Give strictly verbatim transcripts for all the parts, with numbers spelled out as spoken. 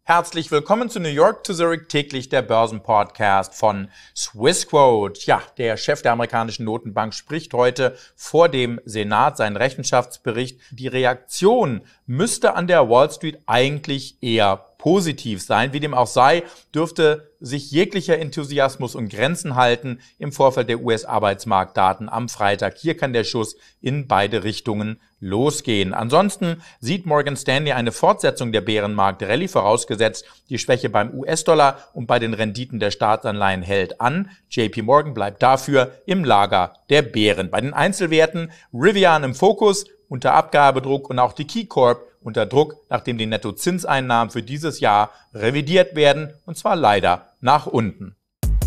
Herzlich willkommen zu New York to Zurich, täglich der Börsenpodcast von Swissquote. Ja, der Chef der amerikanischen Notenbank spricht heute vor dem Senat seinen Rechenschaftsbericht. Die Reaktion müsste an der Wall Street eigentlich eher positiv sein. Wie dem auch sei, dürfte sich jeglicher Enthusiasmus und Grenzen halten im Vorfeld der U S-Arbeitsmarktdaten am Freitag. Hier kann der Schuss in beide Richtungen losgehen. Ansonsten sieht Morgan Stanley eine Fortsetzung der Bärenmarkt-Rallye, vorausgesetzt die Schwäche beim U S-Dollar und bei den Renditen der Staatsanleihen hält an. J P Morgan bleibt dafür im Lager der Bären. Bei den Einzelwerten Rivian im Fokus, unter Abgabedruck, und auch die KeyCorp unter Druck, nachdem die Nettozinseinnahmen für dieses Jahr revidiert werden, und zwar leider nach unten.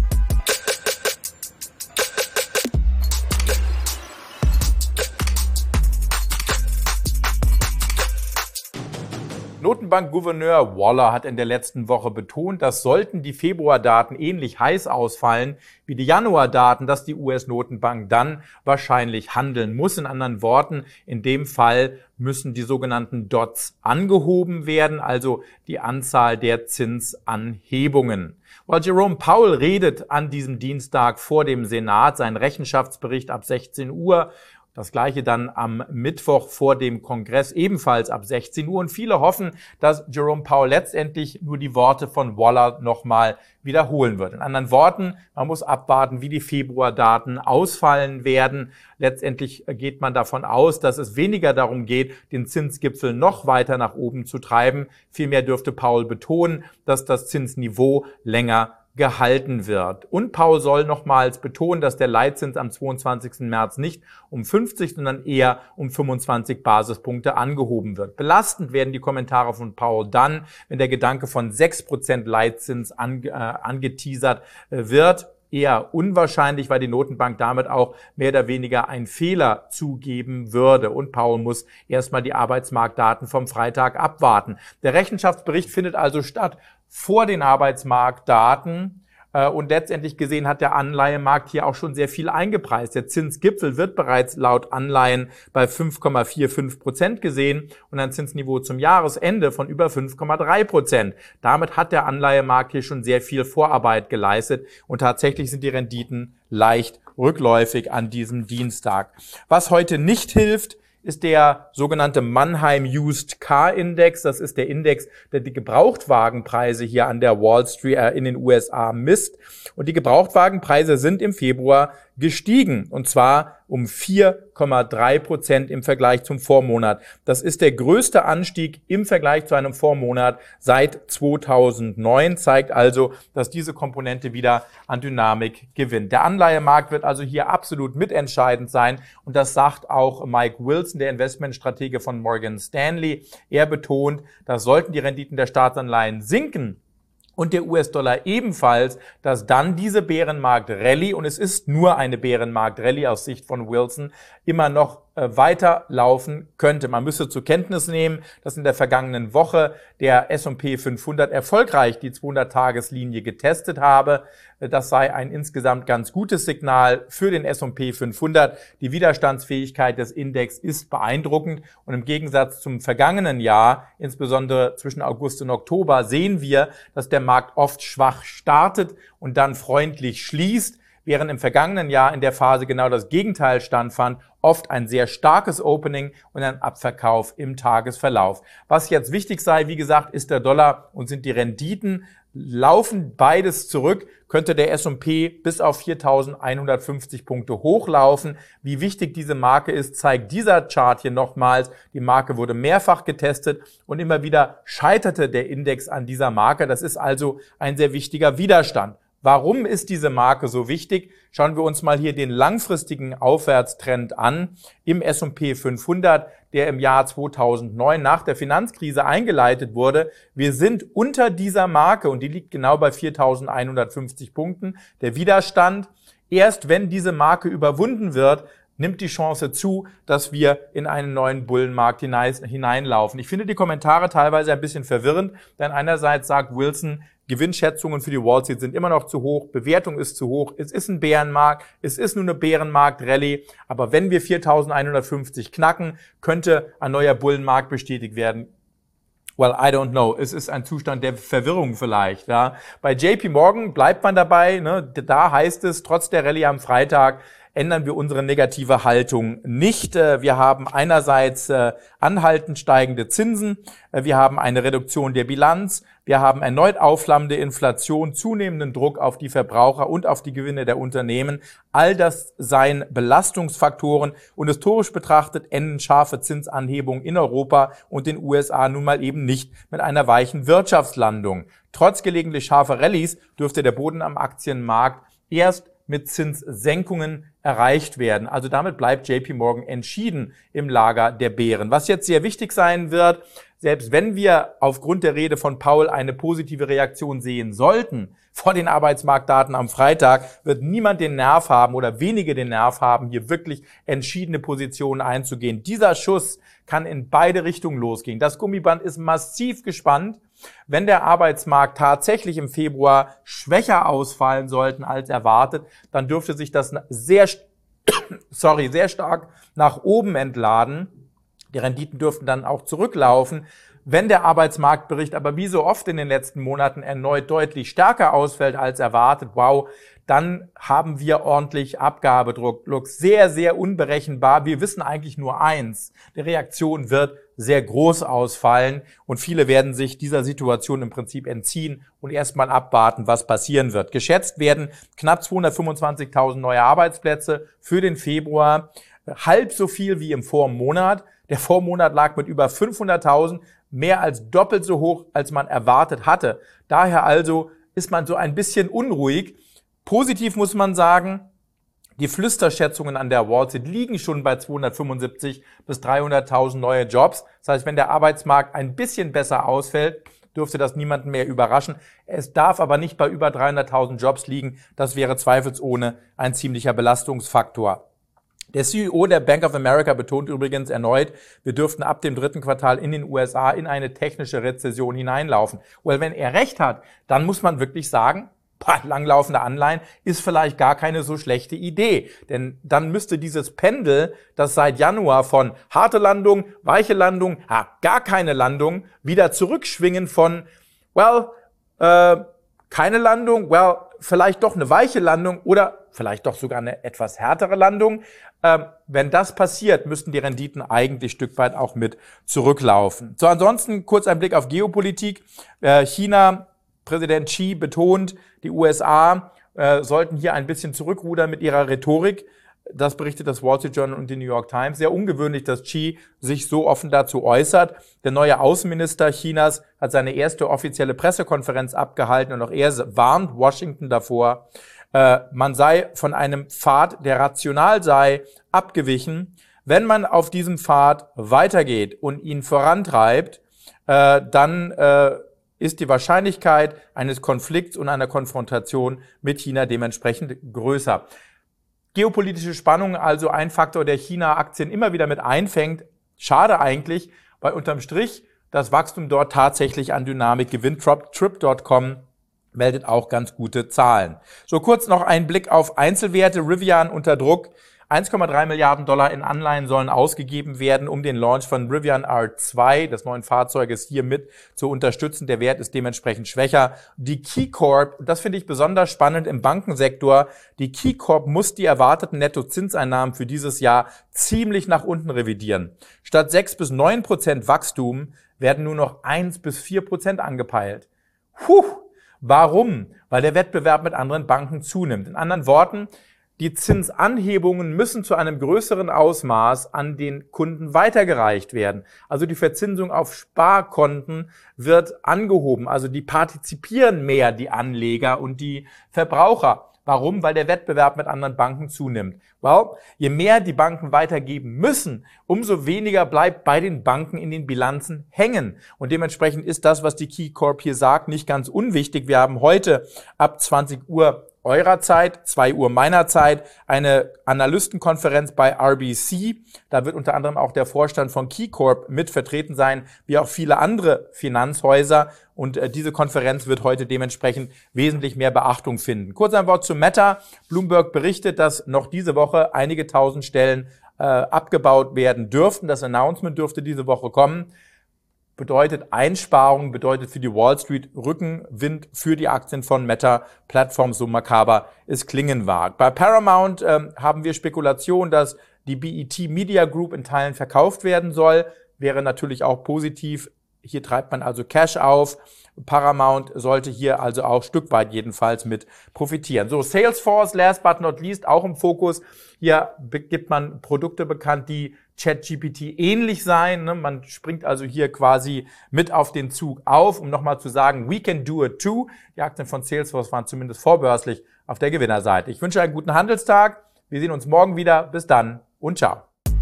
Notenbankgouverneur Waller hat in der letzten Woche betont, dass sollten die Februardaten ähnlich heiß ausfallen wie die Januardaten, dass die U S-Notenbank dann wahrscheinlich handeln muss. In anderen Worten, in dem Fall müssen die sogenannten Dots angehoben werden, also die Anzahl der Zinsanhebungen. Weil Jerome Powell redet an diesem Dienstag vor dem Senat seinen Rechenschaftsbericht ab sechzehn Uhr. Das Gleiche dann am Mittwoch vor dem Kongress, ebenfalls ab sechzehn Uhr. Und viele hoffen, dass Jerome Powell letztendlich nur die Worte von Waller nochmal wiederholen wird. In anderen Worten, man muss abwarten, wie die Februardaten ausfallen werden. Letztendlich geht man davon aus, dass es weniger darum geht, den Zinsgipfel noch weiter nach oben zu treiben. Vielmehr dürfte Powell betonen, dass das Zinsniveau länger gehalten wird. Und Powell soll nochmals betonen, dass der Leitzins am zweiundzwanzigsten März nicht um fünfzig, sondern eher um fünfundzwanzig Basispunkte angehoben wird. Belastend werden die Kommentare von Powell dann, wenn der Gedanke von sechs Prozent Leitzins ange, äh, angeteasert äh, wird. Eher unwahrscheinlich, weil die Notenbank damit auch mehr oder weniger einen Fehler zugeben würde. Und Powell muss erstmal die Arbeitsmarktdaten vom Freitag abwarten. Der Rechenschaftsbericht findet also statt vor den Arbeitsmarktdaten. Und letztendlich gesehen hat der Anleihemarkt hier auch schon sehr viel eingepreist. Der Zinsgipfel wird bereits laut Anleihen bei fünf Komma fünfundvierzig Prozent gesehen und ein Zinsniveau zum Jahresende von über fünf Komma drei Prozent. Damit hat der Anleihemarkt hier schon sehr viel Vorarbeit geleistet und tatsächlich sind die Renditen leicht rückläufig an diesem Dienstag. Was heute nicht hilft, ist der sogenannte Mannheim Used Car Index. Das ist der Index, der die Gebrauchtwagenpreise hier an der Wall Street äh, in den U S A misst. Und die Gebrauchtwagenpreise sind im Februar gestiegen, und zwar um vier Komma drei Prozent im Vergleich zum Vormonat. Das ist der größte Anstieg im Vergleich zu einem Vormonat seit zweitausendneun, zeigt also, dass diese Komponente wieder an Dynamik gewinnt. Der Anleihemarkt wird also hier absolut mitentscheidend sein, und das sagt auch Mike Wilson, der Investmentstratege von Morgan Stanley. Er betont, dass sollten die Renditen der Staatsanleihen sinken und der U S-Dollar ebenfalls, dass dann diese Bärenmarkt-Rallye, und es ist nur eine Bärenmarkt-Rallye aus Sicht von Wilson, immer noch äh, weiterlaufen könnte. Man müsste zur Kenntnis nehmen, dass in der vergangenen Woche der S und P fünfhundert erfolgreich die zweihundert-Tages-Linie getestet habe. Das sei ein insgesamt ganz gutes Signal für den S und P fünfhundert. Die Widerstandsfähigkeit des Index ist beeindruckend, und im Gegensatz zum vergangenen Jahr, insbesondere zwischen August und Oktober, sehen wir, dass der Markt oft schwach startet und dann freundlich schließt, während im vergangenen Jahr in der Phase genau das Gegenteil stattfand, oft ein sehr starkes Opening und ein Abverkauf im Tagesverlauf. Was jetzt wichtig sei, wie gesagt, ist der Dollar und sind die Renditen. Laufen beides zurück, könnte der S und P bis auf viertausendeinhundertfünfzig Punkte hochlaufen. Wie wichtig diese Marke ist, zeigt dieser Chart hier nochmals. Die Marke wurde mehrfach getestet und immer wieder scheiterte der Index an dieser Marke. Das ist also ein sehr wichtiger Widerstand. Warum ist diese Marke so wichtig? Schauen wir uns mal hier den langfristigen Aufwärtstrend an im S und P fünfhundert, der im Jahr zweitausendneun nach der Finanzkrise eingeleitet wurde. Wir sind unter dieser Marke, und die liegt genau bei viertausendeinhundertfünfzig Punkten. Der Widerstand, erst wenn diese Marke überwunden wird, nimmt die Chance zu, dass wir in einen neuen Bullenmarkt hineinlaufen. Ich finde die Kommentare teilweise ein bisschen verwirrend, denn einerseits sagt Wilson, Gewinnschätzungen für die Wall Street sind immer noch zu hoch, Bewertung ist zu hoch, es ist ein Bärenmarkt, es ist nur eine Bärenmarkt-Rallye, aber wenn wir viertausendeinhundertfünfzig knacken, könnte ein neuer Bullenmarkt bestätigt werden. Well, I don't know. Es ist ein Zustand der Verwirrung vielleicht. Ja. Bei J P Morgan bleibt man dabei. Ne? Da heißt es, trotz der Rallye am Freitag ändern wir unsere negative Haltung nicht. Wir haben einerseits anhaltend steigende Zinsen, wir haben eine Reduktion der Bilanz, wir haben erneut aufflammende Inflation, zunehmenden Druck auf die Verbraucher und auf die Gewinne der Unternehmen. All das seien Belastungsfaktoren und historisch betrachtet enden scharfe Zinsanhebungen in Europa und den U S A nun mal eben nicht mit einer weichen Wirtschaftslandung. Trotz gelegentlich scharfer Rallyes dürfte der Boden am Aktienmarkt erst mit Zinssenkungen erreicht werden. Also damit bleibt J P Morgan entschieden im Lager der Bären. Was jetzt sehr wichtig sein wird, selbst wenn wir aufgrund der Rede von Powell eine positive Reaktion sehen sollten vor den Arbeitsmarktdaten am Freitag, wird niemand den Nerv haben oder wenige den Nerv haben, hier wirklich entschiedene Positionen einzugehen. Dieser Schuss kann in beide Richtungen losgehen. Das Gummiband ist massiv gespannt. Wenn der Arbeitsmarkt tatsächlich im Februar schwächer ausfallen sollten als erwartet, dann dürfte sich das sehr, sorry, sehr stark nach oben entladen. Die Renditen dürften dann auch zurücklaufen. Wenn der Arbeitsmarktbericht aber wie so oft in den letzten Monaten erneut deutlich stärker ausfällt als erwartet, wow, dann haben wir ordentlich Abgabedruck. Sehr, sehr unberechenbar. Wir wissen eigentlich nur eins. Die Reaktion wird sehr groß ausfallen und viele werden sich dieser Situation im Prinzip entziehen und erstmal abwarten, was passieren wird. Geschätzt werden knapp zweihundertfünfundzwanzigtausend neue Arbeitsplätze für den Februar. Halb so viel wie im Vormonat. Der Vormonat lag mit über fünfhunderttausend, mehr als doppelt so hoch, als man erwartet hatte. Daher also ist man so ein bisschen unruhig. Positiv muss man sagen, die Flüsterschätzungen an der Wall Street liegen schon bei zweihundertfünfundsiebzig bis dreihunderttausend neue Jobs. Das heißt, wenn der Arbeitsmarkt ein bisschen besser ausfällt, dürfte das niemanden mehr überraschen. Es darf aber nicht bei über dreihunderttausend Jobs liegen. Das wäre zweifelsohne ein ziemlicher Belastungsfaktor. Der C E O der Bank of America betont übrigens erneut, wir dürften ab dem dritten Quartal in den U S A in eine technische Rezession hineinlaufen. Well, wenn er recht hat, dann muss man wirklich sagen, langlaufende Anleihen ist vielleicht gar keine so schlechte Idee. Denn dann müsste dieses Pendel, das seit Januar von harte Landung, weiche Landung, ah, gar keine Landung, wieder zurückschwingen von, well, äh, keine Landung, well, vielleicht doch eine weiche Landung oder vielleicht doch sogar eine etwas härtere Landung. Ähm, wenn das passiert, müssten die Renditen eigentlich ein Stück weit auch mit zurücklaufen. So, ansonsten kurz ein Blick auf Geopolitik. Äh, China, Präsident Xi betont, die U S A äh, sollten hier ein bisschen zurückrudern mit ihrer Rhetorik. Das berichtet das Wall Street Journal und die New York Times. Sehr ungewöhnlich, dass Xi sich so offen dazu äußert. Der neue Außenminister Chinas hat seine erste offizielle Pressekonferenz abgehalten und auch er warnt Washington davor, äh, man sei von einem Pfad, der rational sei, abgewichen. Wenn man auf diesem Pfad weitergeht und ihn vorantreibt, äh, dann äh, ist die Wahrscheinlichkeit eines Konflikts und einer Konfrontation mit China dementsprechend größer. Geopolitische Spannungen, also ein Faktor, der China-Aktien immer wieder mit einfängt. Schade eigentlich, weil unterm Strich das Wachstum dort tatsächlich an Dynamik gewinnt. Trip Punkt com meldet auch ganz gute Zahlen. So, kurz noch ein Blick auf Einzelwerte. Rivian unter Druck. eins Komma drei Milliarden Dollar in Anleihen sollen ausgegeben werden, um den Launch von Rivian R zwei, des neuen Fahrzeuges, hier mit zu unterstützen. Der Wert ist dementsprechend schwächer. Die KeyCorp, das finde ich besonders spannend im Bankensektor, die KeyCorp muss die erwarteten Nettozinseinnahmen für dieses Jahr ziemlich nach unten revidieren. Statt sechs bis neun Prozent Wachstum werden nur noch eins bis vier Prozent angepeilt. Puh, warum? Weil der Wettbewerb mit anderen Banken zunimmt. In anderen Worten, die Zinsanhebungen müssen zu einem größeren Ausmaß an den Kunden weitergereicht werden. Also die Verzinsung auf Sparkonten wird angehoben. Also die partizipieren mehr, die Anleger und die Verbraucher. Warum? Weil der Wettbewerb mit anderen Banken zunimmt. Well, je mehr die Banken weitergeben müssen, umso weniger bleibt bei den Banken in den Bilanzen hängen. Und dementsprechend ist das, was die KeyCorp hier sagt, nicht ganz unwichtig. Wir haben heute ab zwanzig Uhr eurer Zeit, zwei Uhr meiner Zeit, eine Analystenkonferenz bei R B C. Da wird unter anderem auch der Vorstand von KeyCorp mit vertreten sein, wie auch viele andere Finanzhäuser. Und äh, diese Konferenz wird heute dementsprechend wesentlich mehr Beachtung finden. Kurz ein Wort zu Meta. Bloomberg berichtet, dass noch diese Woche einige tausend Stellen äh, abgebaut werden dürften. Das Announcement dürfte diese Woche kommen. bedeutet Einsparung, bedeutet für die Wall Street Rückenwind für die Aktien von Meta Platforms, so makaber es klingen mag. Bei Paramount ähm, haben wir Spekulation, dass die B E T Media Group in Teilen verkauft werden soll. Wäre natürlich auch positiv. Hier treibt man also Cash auf. Paramount sollte hier also auch Stück weit jedenfalls mit profitieren. So, Salesforce, last but not least, auch im Fokus. Hier gibt man Produkte bekannt, die ChatGPT ähnlich sein. Ne? Man springt also hier quasi mit auf den Zug auf, um nochmal zu sagen, we can do it too. Die Aktien von Salesforce waren zumindest vorbörslich auf der Gewinnerseite. Ich wünsche einen guten Handelstag. Wir sehen uns morgen wieder. Bis dann und ciao.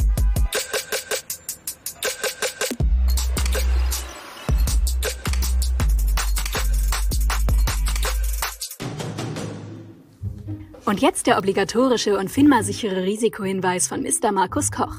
Und jetzt der obligatorische und FINMA-sichere Risikohinweis von Mister Markus Koch.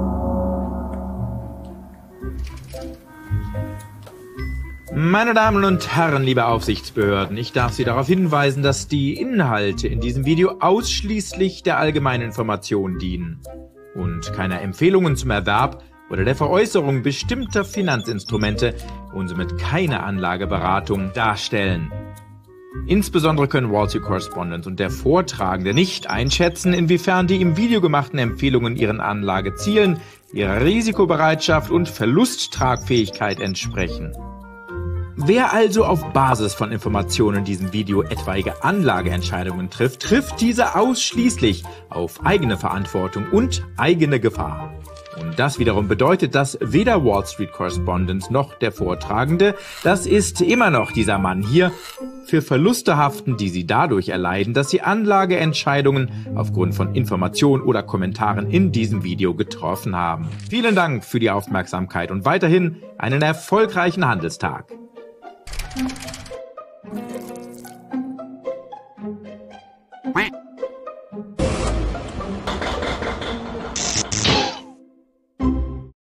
Meine Damen und Herren, liebe Aufsichtsbehörden, ich darf Sie darauf hinweisen, dass die Inhalte in diesem Video ausschließlich der allgemeinen Information dienen und keine Empfehlungen zum Erwerb oder der Veräußerung bestimmter Finanzinstrumente und somit keine Anlageberatung darstellen. Insbesondere können Wall Street Correspondent und der Vortragende nicht einschätzen, inwiefern die im Video gemachten Empfehlungen ihren Anlagezielen, ihrer Risikobereitschaft und Verlusttragfähigkeit entsprechen. Wer also auf Basis von Informationen in diesem Video etwaige Anlageentscheidungen trifft, trifft diese ausschließlich auf eigene Verantwortung und eigene Gefahr. Und das wiederum bedeutet, dass weder Wall Street Correspondent noch der Vortragende, das ist immer noch dieser Mann hier, für Verluste haften, die sie dadurch erleiden, dass sie Anlageentscheidungen aufgrund von Informationen oder Kommentaren in diesem Video getroffen haben. Vielen Dank für die Aufmerksamkeit und weiterhin einen erfolgreichen Handelstag. Quack.